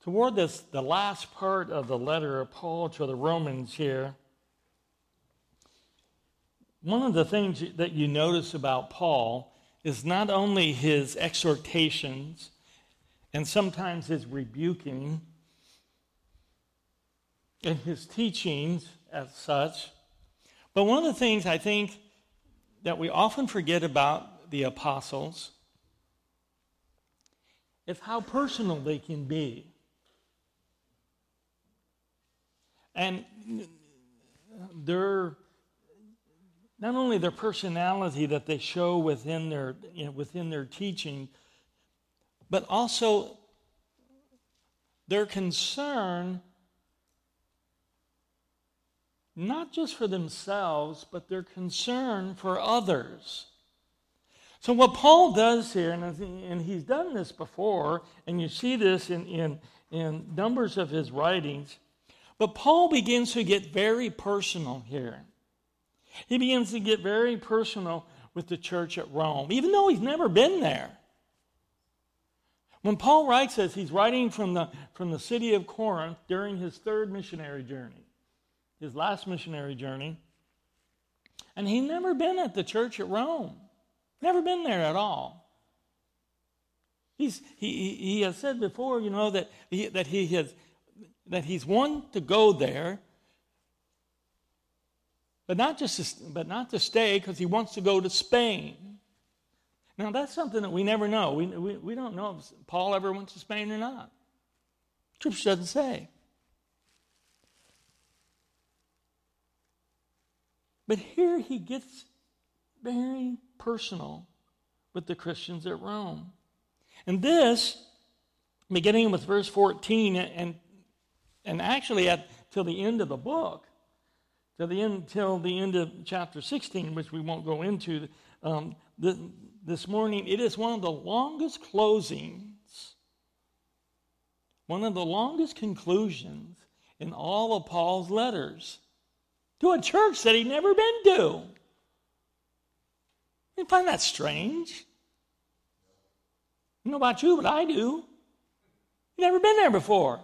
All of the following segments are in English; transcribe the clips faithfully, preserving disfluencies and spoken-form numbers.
Toward this, the last part of the letter of Paul to the Romans here, one of the things that you notice about Paul is not only his exhortations and sometimes his rebuking and his teachings as such, but one of the things I think that we often forget about the apostles is how personal they can be. And their, not only their personality that they show within their, you know, within their teaching, but also their concern not just for themselves, but their concern for others. So what Paul does here, and he's done this before, and you see this in, in, in numbers of his writings, but Paul begins to get very personal here. He begins to get very personal with the church at Rome, even though he's never been there. When Paul writes this, he's writing from the, from the city of Corinth during his third missionary journey, his last missionary journey, and he'd never been at the church at Rome. Never been there at all. He's, he, he has said before, you know, that he, that he has... that he's one to go there, but not just to, but not to stay, because he wants to go to Spain. Now that's something that we never know. We, we we don't know if Paul ever went to Spain or not. Scripture doesn't say. But here he gets very personal with the Christians at Rome, and this, beginning with verse fourteen and And actually, at till the end of the book, till the end, till the end of chapter sixteen, which we won't go into um, the, this morning, it is one of the longest closings, one of the longest conclusions in all of Paul's letters to a church that he'd never been to. You find that strange? I don't know about you, but I do. You've never been there before.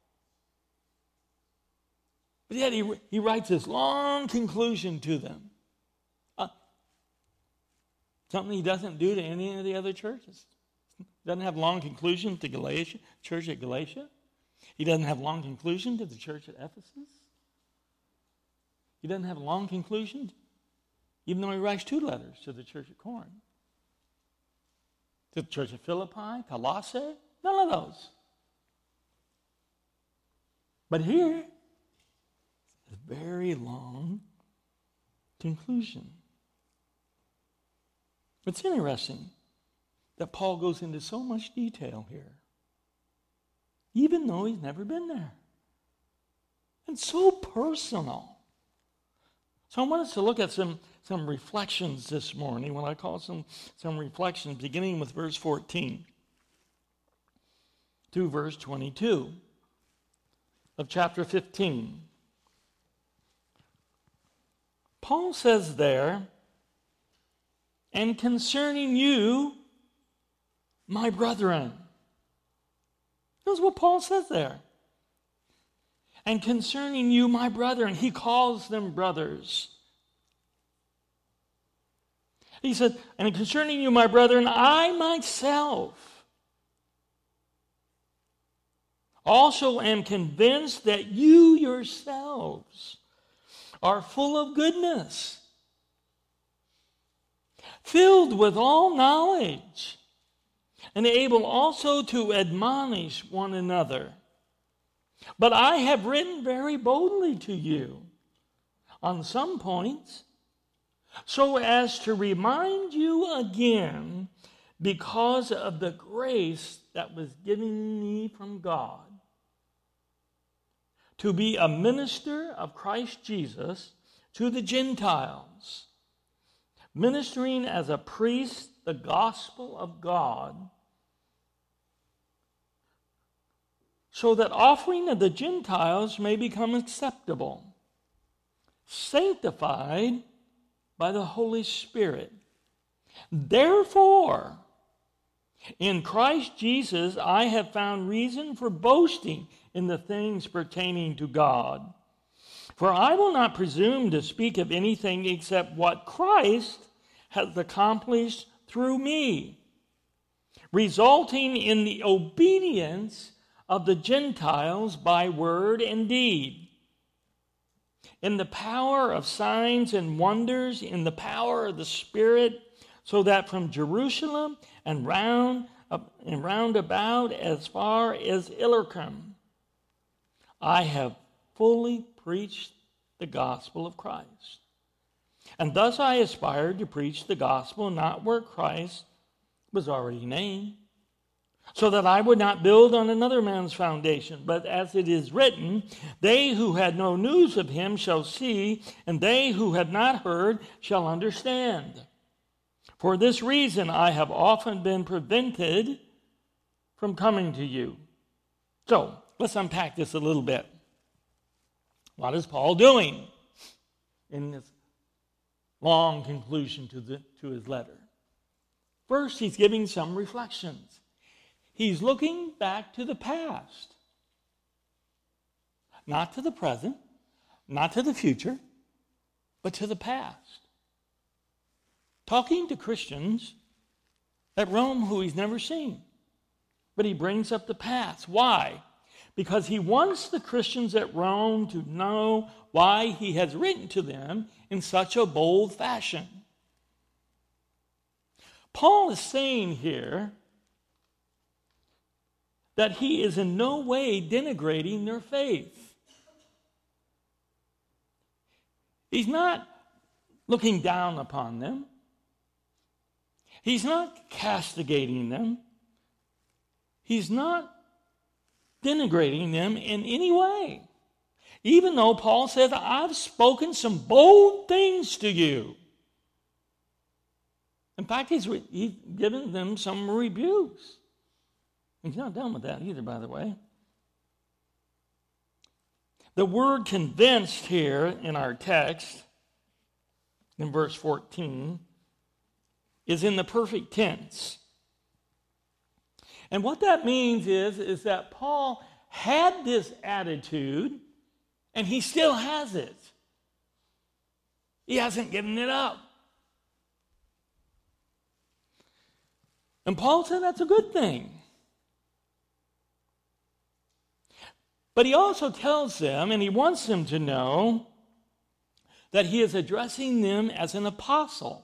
But yet he, he writes this long conclusion to them. Uh, something he doesn't do to any of the other churches. He doesn't have long conclusion to Galatia, church at Galatia. He doesn't have long conclusion to the church at Ephesus. He doesn't have a long conclusion, even though he writes two letters to the church at Corinth. To the church at Philippi, Colossae, none of those. But here, a very long conclusion. It's interesting that Paul goes into so much detail here, even though he's never been there. And so personal. So I want us to look at some, some reflections this morning, what I call some, some reflections, beginning with verse fourteen to verse twenty-two of chapter fifteen. Paul says there, and concerning you, my brethren. That's what Paul says there. And concerning you, my brethren, he calls them brothers. He said, and concerning you, my brethren, I myself also am convinced that you yourselves are full of goodness, filled with all knowledge, and able also to admonish one another. But I have written very boldly to you on some points, so as to remind you again, because of the grace that was given me from God, to be a minister of Christ Jesus to the Gentiles, ministering as a priest the gospel of God, so that offering of the Gentiles may become acceptable, sanctified by the Holy Spirit. Therefore, In Christ Jesus, I have found reason for boasting in the things pertaining to God. For I will not presume to speak of anything except what Christ has accomplished through me, resulting in the obedience of the Gentiles by word and deed, in the power of signs and wonders, in the power of the Spirit, so that from Jerusalem and round and round about as far as Illyricum, I have fully preached the gospel of Christ. And thus I aspired to preach the gospel not where Christ was already named, so that I would not build on another man's foundation. But as it is written, they who had no news of him shall see, and they who had not heard shall understand. For this reason I have often been prevented from coming to you. So, let's unpack this a little bit. What is Paul doing in this long conclusion to, the, to his letter? First, he's giving some reflections. He's looking back to the past. Not to the present, not to the future, but to the past. Talking to Christians at Rome who he's never seen. But he brings up the past. Why? Because he wants the Christians at Rome to know why he has written to them in such a bold fashion. Paul is saying here that he is in no way denigrating their faith. He's not looking down upon them. He's not castigating them. He's not denigrating them in any way. Even though Paul says, I've spoken some bold things to you. In fact, he's, he's given them some rebukes. He's not done with that either, by the way. The word convinced here in our text, in verse fourteen, is in the perfect tense. And what that means is, is that Paul had this attitude, and he still has it. He hasn't given it up. And Paul said that's a good thing. But he also tells them, and he wants them to know, that he is addressing them as an apostle,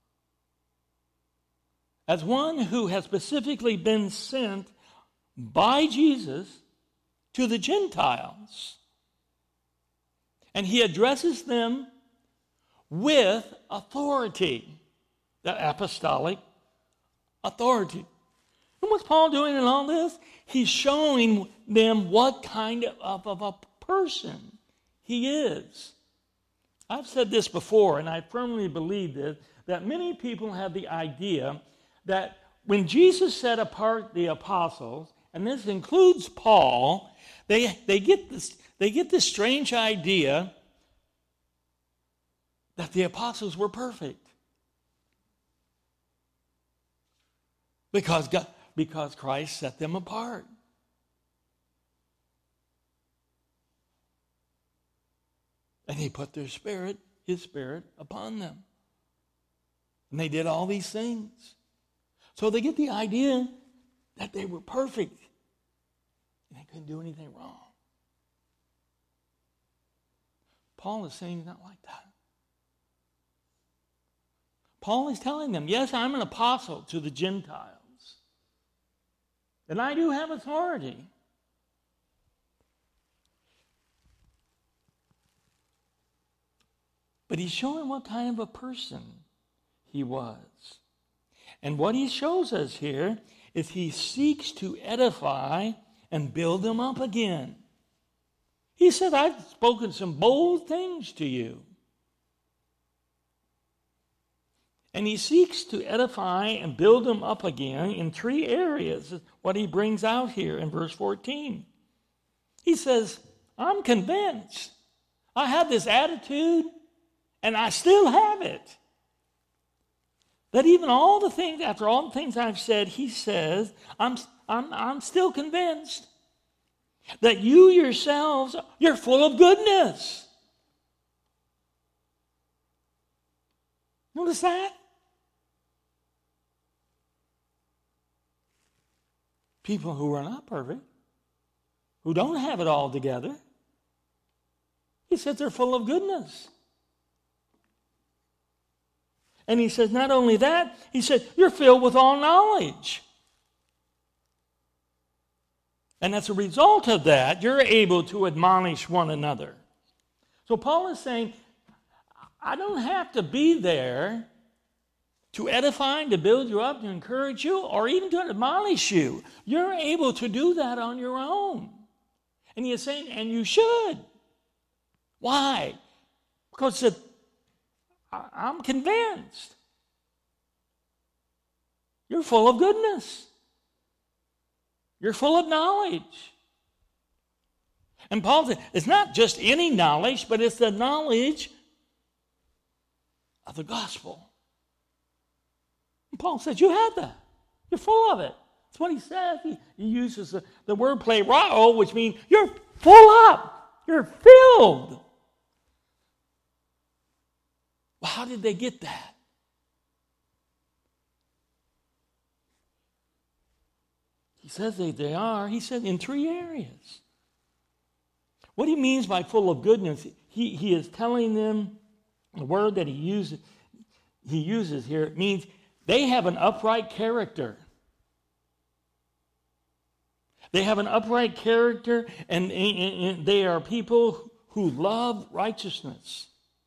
as one who has specifically been sent by Jesus to the Gentiles. And he addresses them with authority, that apostolic authority. And what's Paul doing in all this? He's showing them what kind of, of a person he is. I've said this before, and I firmly believe this, that many people have the idea that when Jesus set apart the apostles, and this includes Paul, they, they, get this, they get this strange idea that the apostles were perfect. Because God, because Christ set them apart. And he put their spirit, his spirit, upon them. And they did all these things. So they get the idea that they were perfect. And they couldn't do anything wrong. Paul is saying not like that. Paul is telling them, yes, I'm an apostle to the Gentiles. And I do have authority. But he's showing what kind of a person he was. And what he shows us here is he seeks to edify and build them up again. He said, I've spoken some bold things to you. And he seeks to edify and build them up again in three areas, what he brings out here in verse fourteen. He says, I'm convinced. I have this attitude, and I still have it. That even all the things, after all the things I've said, he says, I'm, I'm, I'm still convinced that you yourselves, you're full of goodness. Notice that? People who are not perfect, who don't have it all together, he said they're full of goodness. And he says, not only that, he said, you're filled with all knowledge. And as a result of that, you're able to admonish one another. So Paul is saying, I don't have to be there to edify, to build you up, to encourage you, or even to admonish you. You're able to do that on your own. And he is saying, and you should. Why? Because it, I'm convinced you're full of goodness. You're full of knowledge. And Paul said, it's not just any knowledge, but it's the knowledge of the gospel. And Paul says, you have that. You're full of it. That's what he says. He, he uses the, the word plerao, which means you're full up. You're filled. Well, how did they get that? He says they, they are. He said in three areas. What he means by full of goodness, he, he is telling them, the word that he uses, he uses here, it means they have an upright character. They have an upright character, and, and, and they are people who love righteousness,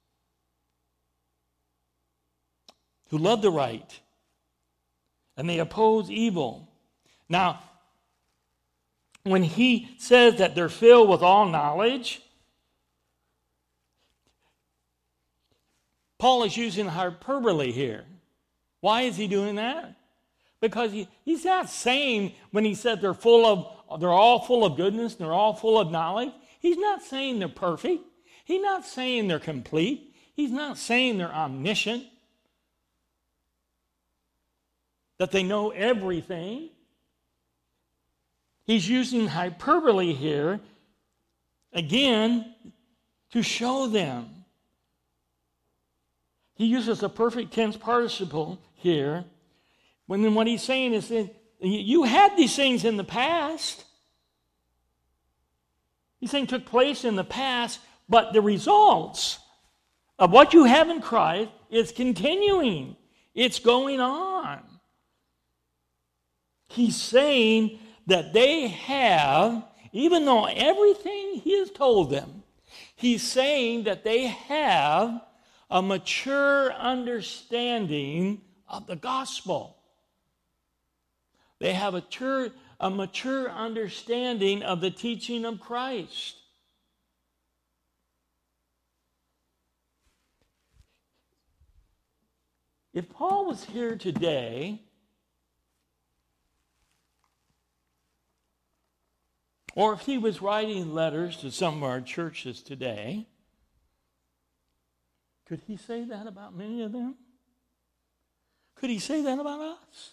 who love the right, and they oppose evil. Now, when he says that they're filled with all knowledge, Paul is using hyperbole here. Why is he doing that? Because he, he's not saying when he said they're full of, they're all full of goodness, they're all full of knowledge. He's not saying they're perfect. He's not saying they're complete. He's not saying they're omniscient, that they know everything. He's using hyperbole here, again, to show them. He uses a perfect tense participle here, when then what he's saying is that you had these things in the past. These things took place in the past, but the results of what you have in Christ is continuing. It's going on. He's saying that they have, even though everything he has told them, he's saying that they have a mature understanding of the gospel. They have a mature, a mature understanding of the teaching of Christ. If Paul was here today, or if he was writing letters to some of our churches today, could he say that about many of them? Could he say that about us?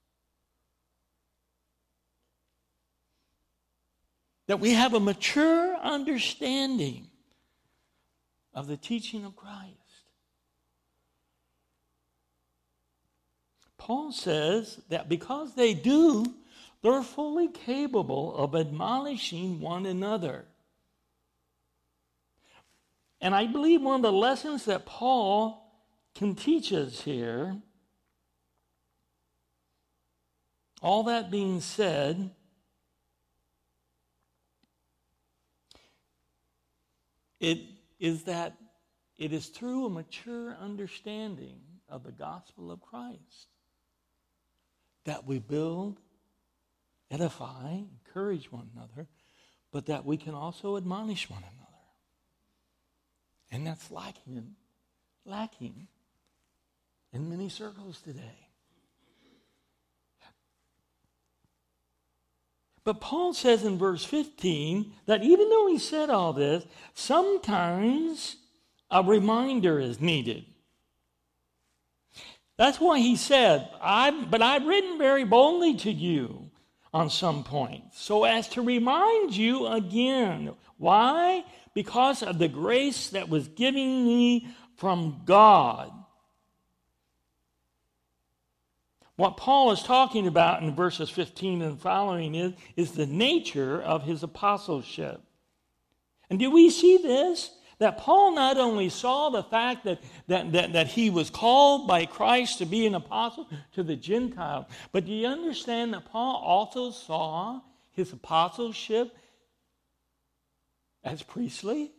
That we have a mature understanding of the teaching of Christ. Paul says that because they do, they're fully capable of admonishing one another. And I believe one of the lessons that Paul can teach us here, all that being said, it is that it is through a mature understanding of the gospel of Christ that we build, edify, encourage one another, but that we can also admonish one another. And that's lacking in, lacking in many circles today. But Paul says in verse fifteen that even though he said all this, sometimes a reminder is needed. That's why he said, I, but I've written very boldly to you on some points, so as to remind you again. Why? Because of the grace that was given me from God. What Paul is talking about in verses fifteen and following is, is the nature of his apostleship. And do we see this? That Paul not only saw the fact that, that, that, that he was called by Christ to be an apostle to the Gentiles, but do you understand that Paul also saw his apostleship as priestly?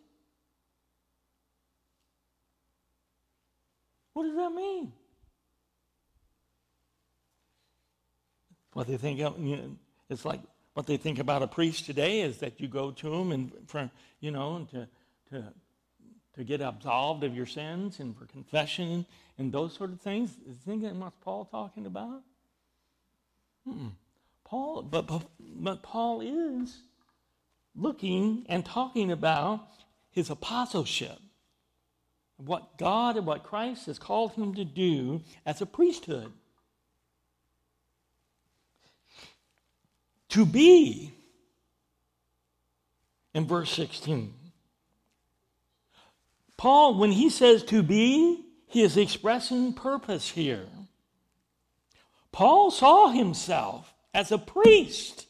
What does that mean? What they think of, you know, it's like what they think about a priest today is that you go to him and for, you know, to to to get absolved of your sins and for confession and those sort of things. Is that what Paul talking about? Mm-mm. Paul, but, but but Paul is looking and talking about his apostleship, what God and what Christ has called him to do as a priesthood. To be, in verse sixteen. Paul, when he says to be, he is expressing purpose here. Paul saw himself as a priest.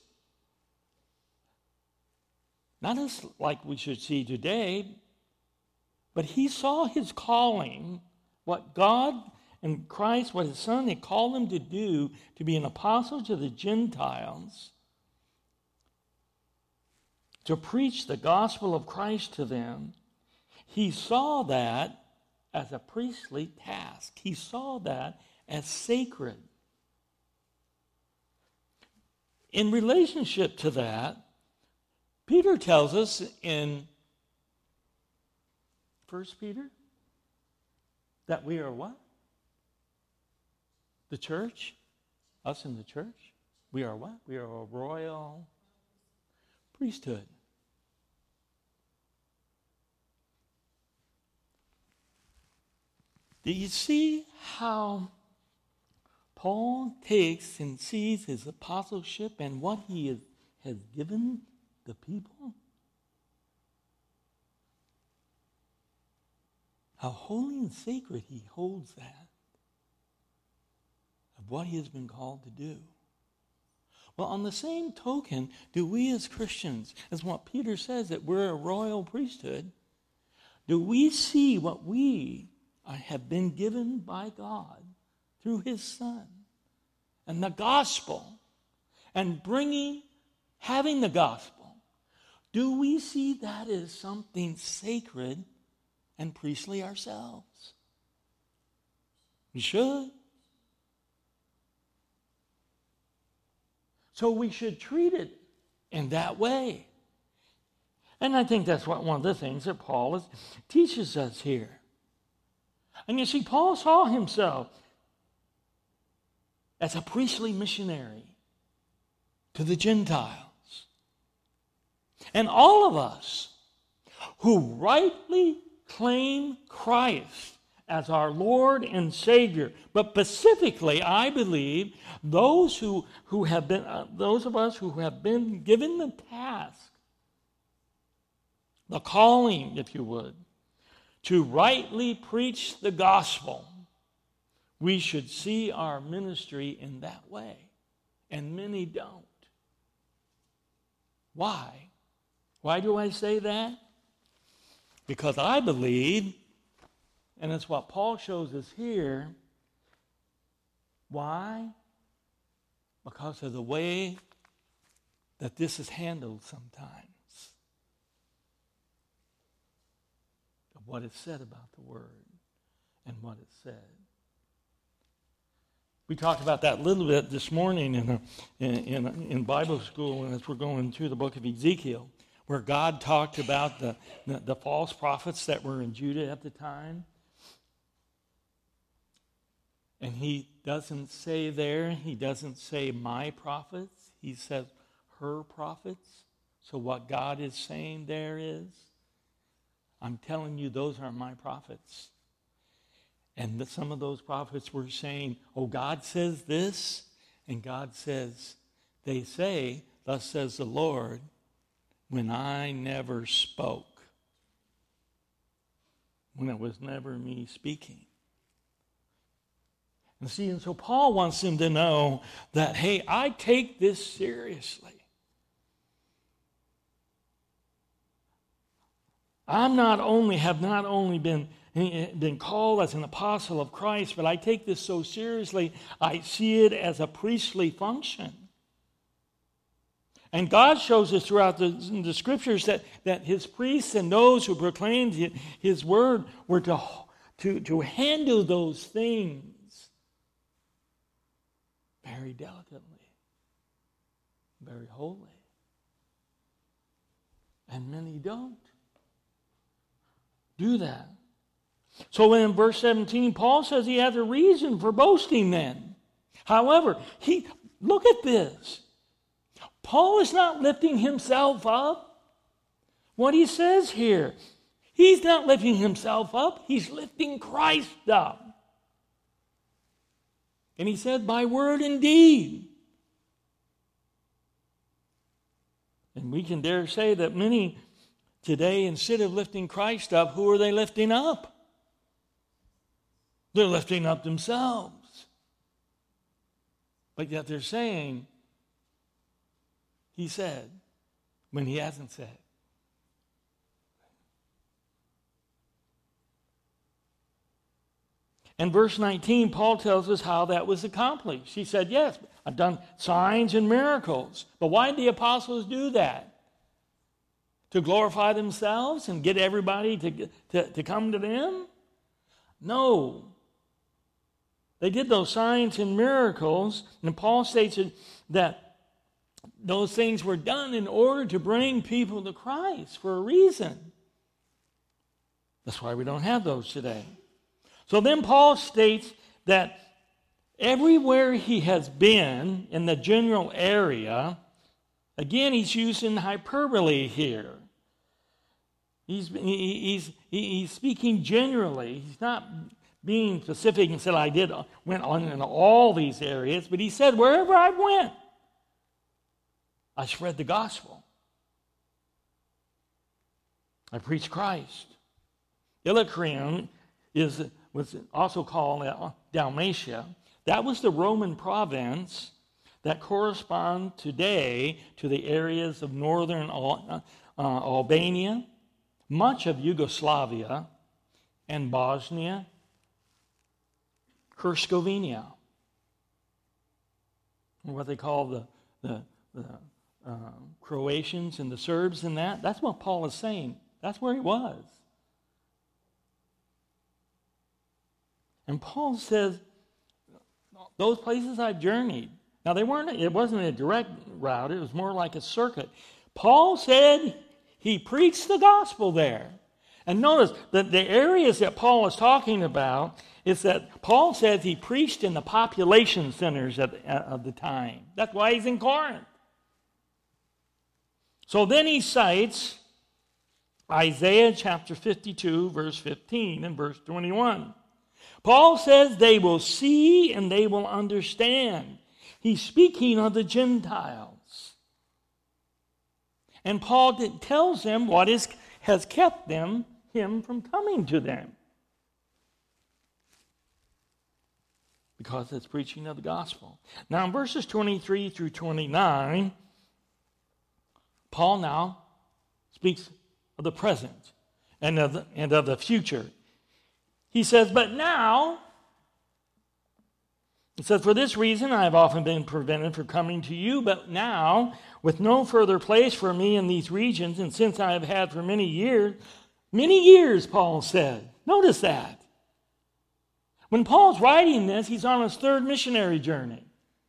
Not as like we should see today, but he saw his calling, what God and Christ, what his Son had called him to do, to be an apostle to the Gentiles, to preach the gospel of Christ to them. He saw that as a priestly task. He saw that as sacred. In relationship to that, Peter tells us in First Peter that we are what? The church? Us in the church? We are what? We are a royal priesthood. Do you see how Paul takes and sees his apostleship and what he has, has given the people? How holy and sacred he holds that of what he has been called to do. Well, on the same token, do we as Christians, as what Peter says, that we're a royal priesthood, do we see what we have been given by God through his Son and the gospel and bringing, having the gospel? Do we see that as something sacred and priestly ourselves? We should. So we should treat it in that way. And I think that's what one of the things that Paul is, teaches us here. And you see, Paul saw himself as a priestly missionary to the Gentiles. And all of us who rightly claim Christ as our Lord and Savior, but specifically, I believe, those who, who have been, uh, those of us who have been given the task, the calling, if you would, to rightly preach the gospel, we should see our ministry in that way. And many don't. Why? Why do I say that? Because I believe, and it's what Paul shows us here, why? Because of the way that this is handled sometimes. Of what is said about the word and what is said. We talked about that a little bit this morning in, a, in, in, in Bible school, and as we're going through the book of Ezekiel, where God talked about the, the, the false prophets that were in Judah at the time. And he doesn't say there, he doesn't say my prophets, he says her prophets. So what God is saying there is, I'm telling you those are my prophets. And that some of those prophets were saying, oh, God says this, and God says, they say, thus says the Lord, when I never spoke. When it was never me speaking. And see, and so Paul wants them to know that, hey, I take this seriously. I'm not only, have not only been, been called as an apostle of Christ, but I take this so seriously, I see it as a priestly function. And God shows us throughout the, the scriptures that, that his priests and those who proclaimed his word were to, to, to handle those things very delicately, very holy. And many don't do that. So in verse seventeen, Paul says he has a reason for boasting then. However, he look at this. Paul is not lifting himself up. What he says here, he's not lifting himself up, he's lifting Christ up. And he said, by word and deed. And we can dare say that many today, instead of lifting Christ up, who are they lifting up? They're lifting up themselves. But yet they're saying, he said, when he hasn't said. In verse nineteen, Paul tells us how that was accomplished. He said, yes, I've done signs and miracles. But why did the apostles do that? To glorify themselves and get everybody to, to, to come to them? No. They did those signs and miracles, and Paul states that those things were done in order to bring people to Christ for a reason. That's why we don't have those today. So then Paul states that everywhere he has been in the general area, again, he's using hyperbole here. He's, he's, he's speaking generally. He's not being specific and said, I did went on in all these areas, but he said, wherever I went, I spread the gospel. I preach Christ. Illyricum is was also called Dalmatia. That was the Roman province that correspond today to the areas of northern uh, Albania, much of Yugoslavia, and Bosnia, Herzegovina, what they call the, the, the uh, Croatians and the Serbs and that. That's what Paul is saying. That's where he was. And Paul says, those places I've journeyed. Now, they weren't. It wasn't a direct route. It was more like a circuit. Paul said he preached the gospel there. And notice that the areas that Paul is talking about is that Paul says he preached in the population centers of, of the time. That's why he's in Corinth. So then he cites Isaiah chapter fifty-two, verse fifteen and verse twenty-one. Paul says they will see and they will understand. He's speaking of the Gentiles. And Paul tells them what is, has kept them, him from coming to them. Because it's preaching of the gospel. Now in verses twenty-three through twenty-nine, Paul now speaks of the present and of the, and of the future. He says, but now, it says, for this reason I have often been prevented from coming to you, but now, with no further place for me in these regions, and since I have had for many years, many years, Paul said. Notice that. When Paul's writing this, he's on his third missionary journey.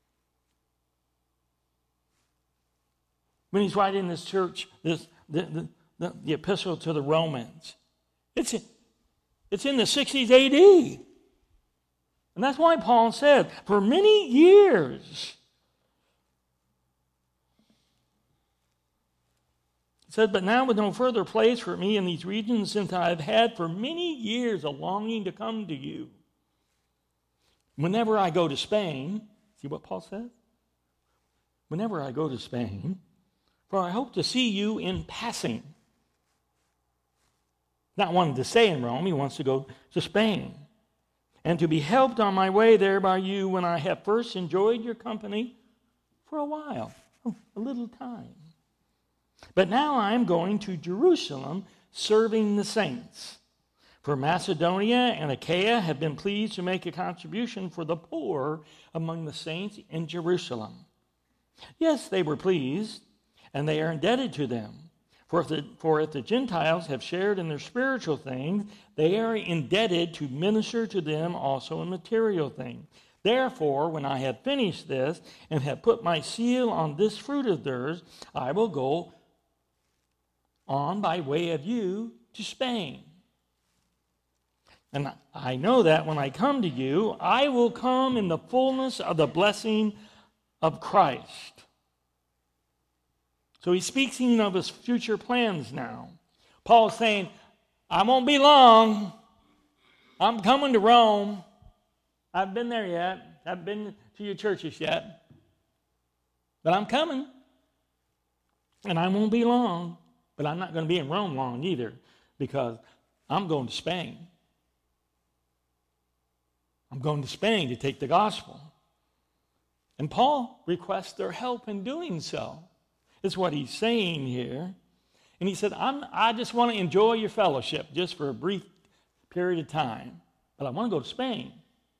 When he's writing this church, this the, the, the, the epistle to the Romans. It's It's in the sixties A D. And that's why Paul said, for many years, he said, but now with no further place for me in these regions, since I have had for many years a longing to come to you. whenever I go to Spain, see what Paul says? Whenever I go to Spain, for I hope to see you in passing. Not wanting to stay in Rome, he wants to go to Spain. And to be helped on my way there by you when I have first enjoyed your company for a while, oh, a little time. But now I am going to Jerusalem serving the saints. For Macedonia and Achaia have been pleased to make a contribution for the poor among the saints in Jerusalem. Yes, they were pleased, and they are indebted to them. For if, the, for if the Gentiles have shared in their spiritual things, they are indebted to minister to them also in material things. Therefore, when I have finished this and have put my seal on this fruit of theirs, I will go on by way of you to Spain. And I know that when I come to you, I will come in the fullness of the blessing of Christ. So he's speaking of his future plans now. Paul's saying, I won't be long. I'm coming to Rome. I haven't been there yet. I haven't been to your churches yet. But I'm coming. And I won't be long. But I'm not going to be in Rome long either, because I'm going to Spain. I'm going to Spain to take the gospel. And Paul requests their help in doing so. Is what he's saying here. And he said, I'm, I just want to enjoy your fellowship just for a brief period of time. But I want to go to Spain.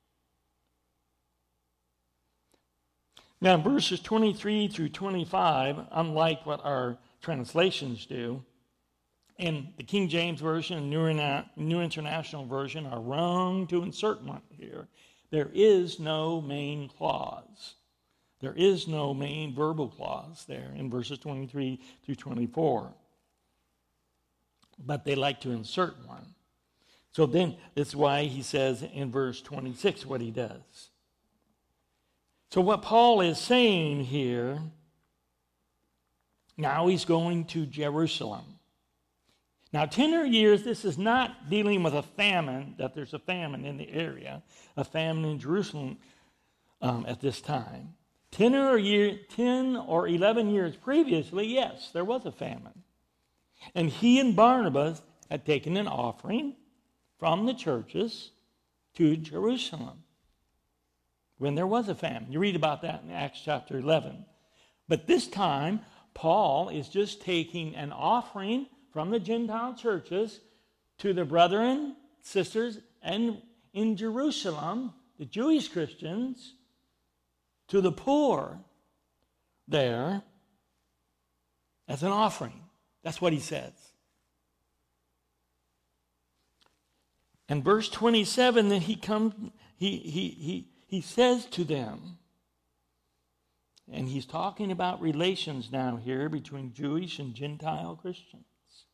Now, in verses twenty-three through twenty-five, unlike what our translations do, in the King James Version and New, New International Version are wrong to insert one here. There is no main clause. There is no main verbal clause there in verses twenty-three through twenty-four. But they like to insert one. So then that's why he says in verse twenty-six what he does. So what Paul is saying here, now he's going to Jerusalem. Now, ten or years, this is not dealing with a famine, that there's a famine in the area, a famine in Jerusalem um, at this time. Ten or, year, ten or eleven years previously, yes, there was a famine. And he and Barnabas had taken an offering from the churches to Jerusalem when there was a famine. You read about that in Acts chapter eleven. But this time, Paul is just taking an offering from the Gentile churches to the brethren, sisters, and in Jerusalem, the Jewish Christians, to the poor there as an offering. That's what he says. And verse twenty-seven, then he comes, he he he he says to them, and he's talking about relations now here between Jewish and Gentile Christians.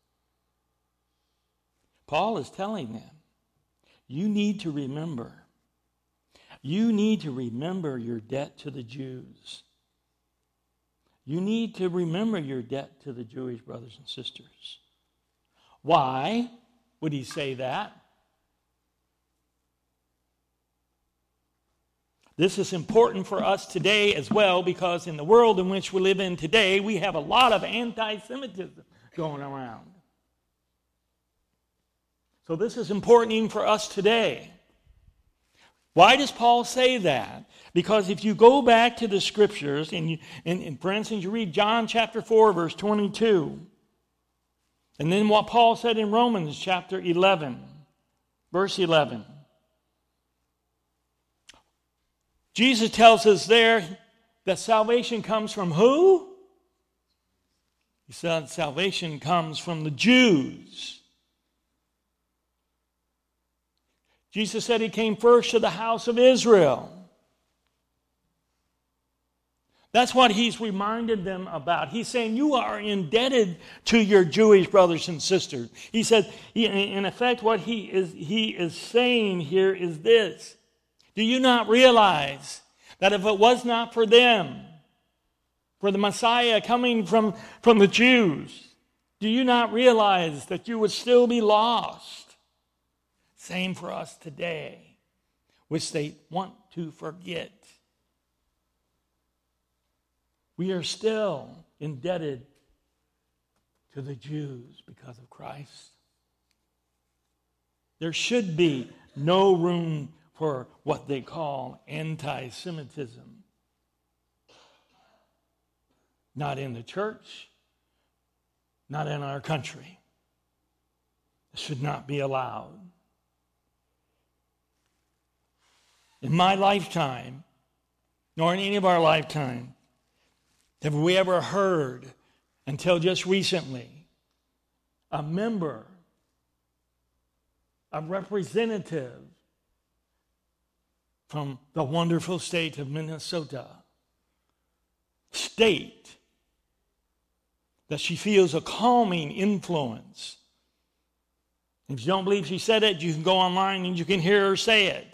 Paul is telling them, you need to remember. You need to remember your debt to the Jews. You need to remember your debt to the Jewish brothers and sisters. Why would he say that? This is important for us today as well, because in the world in which we live in today, we have a lot of anti-Semitism going around. So this is important even for us today. Why does Paul say that? Because if you go back to the scriptures, and, you, and, and for instance, you read John chapter four, verse twenty-two, and then what Paul said in Romans chapter eleven, verse eleven. Jesus tells us there that salvation comes from who? He said salvation comes from the Jews. Jesus said he came first to the house of Israel. That's what he's reminded them about. He's saying you are indebted to your Jewish brothers and sisters. He says, in effect, what he is, he is saying here is this. Do you not realize that if it was not for them, for the Messiah coming from, from the Jews, do you not realize that you would still be lost? Same for us today. which they want to forget. We are still indebted to the Jews because of Christ. There should be no room for what they call anti-Semitism. Not in the church, not in our country. It should not be allowed. In my lifetime, nor in any of our lifetime, have we ever heard, until just recently, a member, a representative from the wonderful state of Minnesota state that she feels a calming influence. If you don't believe she said it, you can go online and you can hear her say it.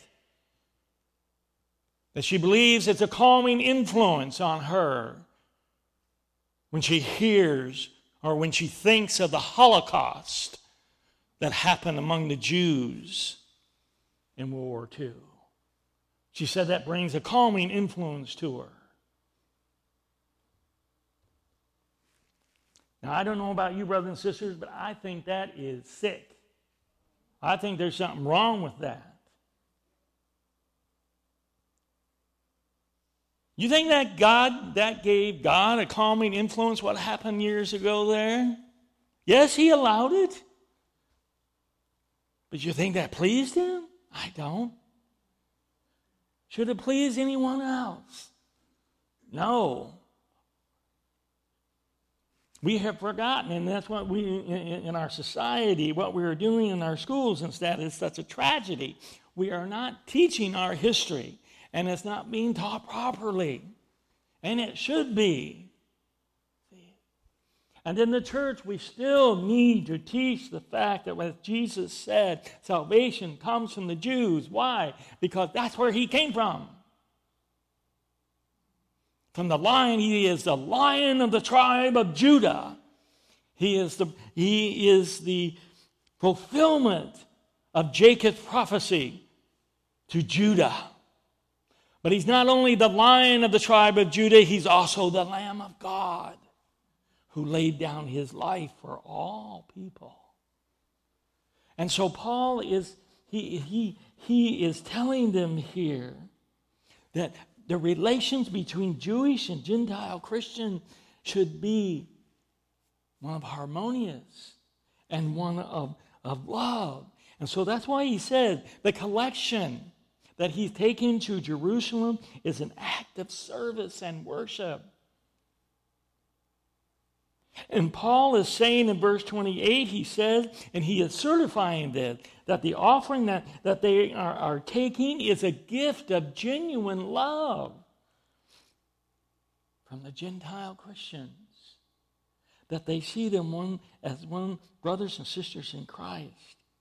That she believes it's a calming influence on her when she hears or when she thinks of the Holocaust that happened among the Jews in World War Two. She said that brings a calming influence to her. Now, I don't know about you, brothers and sisters, but I think that is sick. I think there's something wrong with that. You think that God, that gave God a calming influence, what happened years ago there? Yes, he allowed it. But you think that pleased him? I don't. Should it please anyone else? No. We have forgotten, and that's what we, in, in our society, what we are doing in our schools instead is such a tragedy. We are not teaching our history, and it's not being taught properly. And it should be. And in the church, we still need to teach the fact that what Jesus said, salvation comes from the Jews. Why? Because that's where he came from. From the lion, he is the lion of the tribe of Judah. He is the, he is the fulfillment of Jacob's prophecy to Judah. But he's not only the lion of the tribe of Judah, he's also the Lamb of God who laid down his life for all people. And so Paul is, he, he, he is telling them here that the relations between Jewish and Gentile Christian should be one of harmonious and one of, of love. And so that's why he said the collection that he's taken to Jerusalem is an act of service and worship. And Paul is saying in verse twenty-eight, he says, and he is certifying this, that the offering that, that they are, are taking is a gift of genuine love from the Gentile Christians. That they see them one as one brothers and sisters in Christ.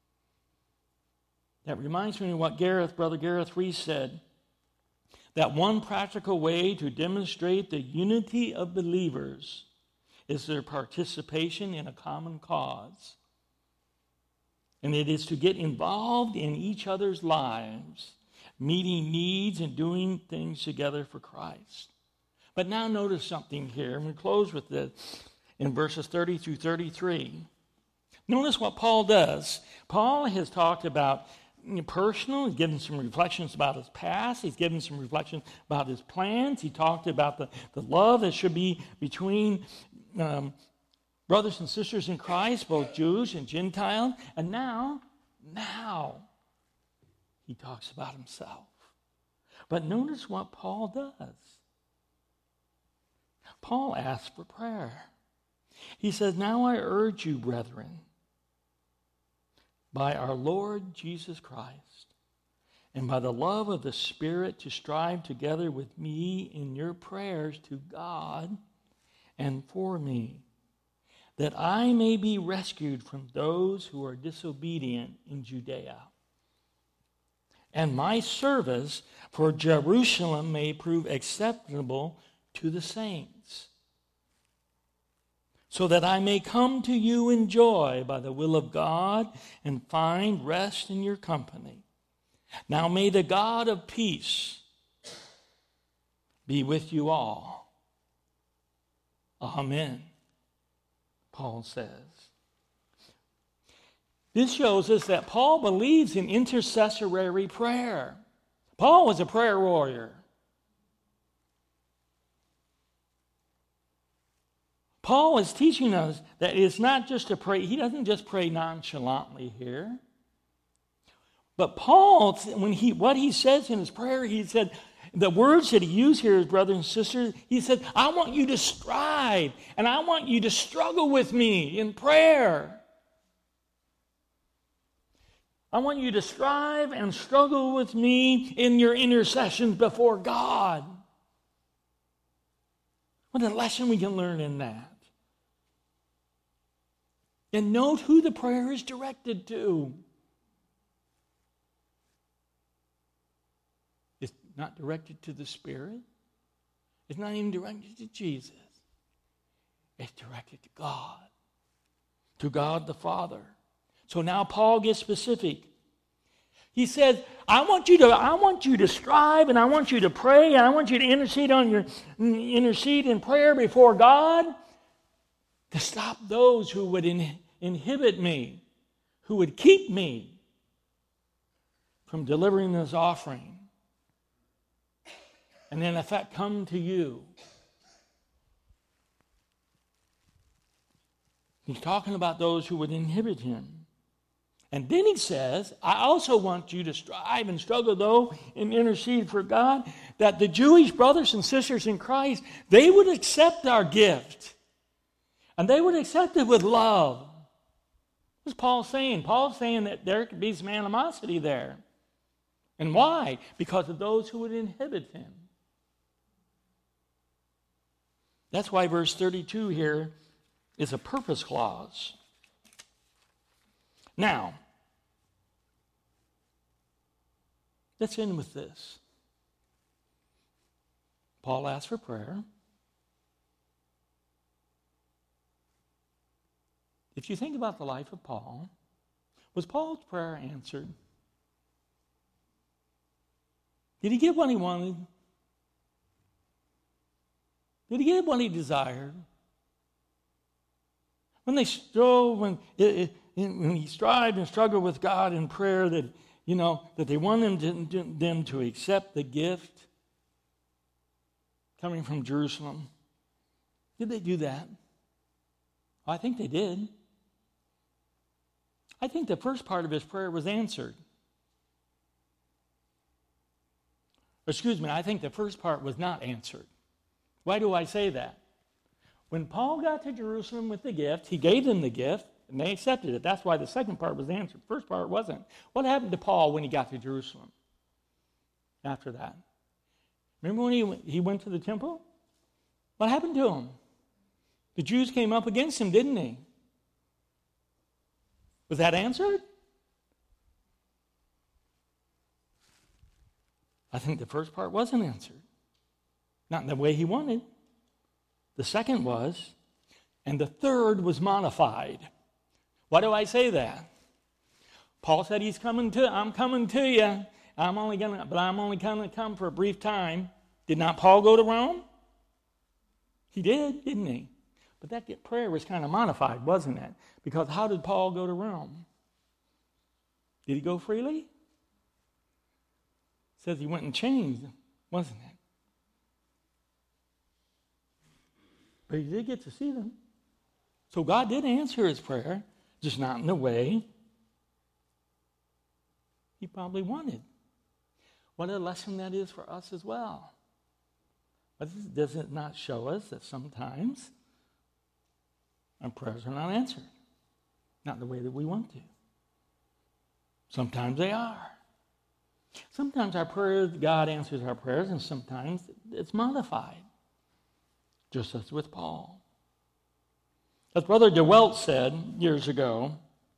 That reminds me of what Gareth, Brother Gareth Reese said, that one practical way to demonstrate the unity of believers is their participation in a common cause. And it is to get involved in each other's lives, meeting needs and doing things together for Christ. But now notice something here. I'm going to close with this in verses thirty through thirty-three. Notice what Paul does. Paul has talked about personal. He's given some reflections about his past. He's given some reflections about his plans. He talked about the, the love that should be between um, brothers and sisters in Christ, both Jews and Gentiles. And now, now, he talks about himself. But notice what Paul does. Paul asks for prayer. He says, "Now I urge you, brethren, by our Lord Jesus Christ, and by the love of the Spirit, to strive together with me in your prayers to God and for me, that I may be rescued from those who are disobedient in Judea, and my service for Jerusalem may prove acceptable to the saints, so that I may come to you in joy by the will of God and find rest in your company. Now may the God of peace be with you all. Amen, Paul says. This shows us that Paul believes in intercessory prayer. Paul was a prayer warrior. Paul is teaching us that it's not just to pray. He doesn't just pray nonchalantly here. But Paul, when he what he says in his prayer, he said, the words that he used here, his brothers and sisters, he said, I want you to strive, and I want you to struggle with me in prayer. I want you to strive and struggle with me in your intercessions before God. What a lesson we can learn in that. And note who the prayer is directed to. It's not directed to the Spirit. It's not even directed to Jesus. It's directed to God. To God the Father. So now Paul gets specific. He says, I want you to, I want you to strive, and I want you to pray, and I want you to intercede on your intercede in prayer before God to stop those who would in, inhibit me, who would keep me from delivering this offering. And then if that come to you. He's talking about those who would inhibit him. And then he says, I also want you to strive and struggle, though, and intercede for God, that the Jewish brothers and sisters in Christ, they would accept our gift. And they would accept it with love. What's Paul saying? Paul's saying that there could be some animosity there. And why? Because of those who would inhibit him. That's why verse thirty-two here is a purpose clause. Now, let's end with this. Paul asked for prayer. If you think about the life of Paul, was Paul's prayer answered? Did he get what he wanted? Did he get what he desired? When they strove, when, it, it, when he strived and struggled with God in prayer, that you know that they wanted them to, them to accept the gift coming from Jerusalem. Did they do that? I think they did. I think the first part of his prayer was answered. Excuse me, I think the first part was not answered. Why do I say that? When Paul got to Jerusalem with the gift, he gave them the gift, and they accepted it. That's why the second part was answered. The first part wasn't. What happened to Paul when he got to Jerusalem after that? Remember when he, he went to the temple? What happened to him? The Jews came up against him, didn't they? Was that answered? I think the first part wasn't answered. Not in the way he wanted. The second was, and the third was modified. Why do I say that? Paul said he's coming to, I'm coming to you. I'm only gonna, but I'm only gonna come for a brief time. Did not Paul go to Rome? He did, didn't he? But that prayer was kind of modified, wasn't it? Because how did Paul go to Rome? Did he go freely? It says he went in chains, wasn't it? But he did get to see them. So God did answer his prayer, just not in the way he probably wanted. What a lesson that is for us as well. But does it not show us that sometimes our prayers are not answered? Not the way that we want to. Sometimes they are. Sometimes our prayers, God answers our prayers, and sometimes it's modified. Just as with Paul. As Brother DeWelt said years ago,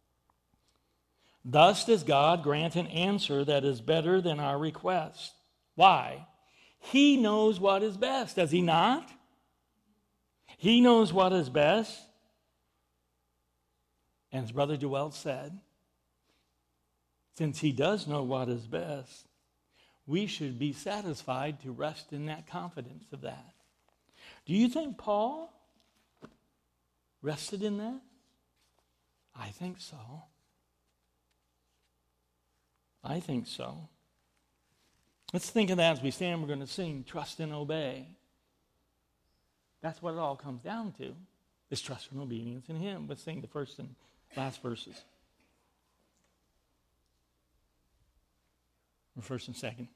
thus does God grant an answer that is better than our request. Why? He knows what is best, does he not? He knows what is best. And as Brother DeWelt said, since he does know what is best, we should be satisfied to rest in that confidence of that. Do you think Paul rested in that? I think so. I think so. Let's think of that as we stand. We're going to sing, Trust and Obey. That's what it all comes down to, is trust and obedience in him. Let's sing the first and last verses. Or first and second.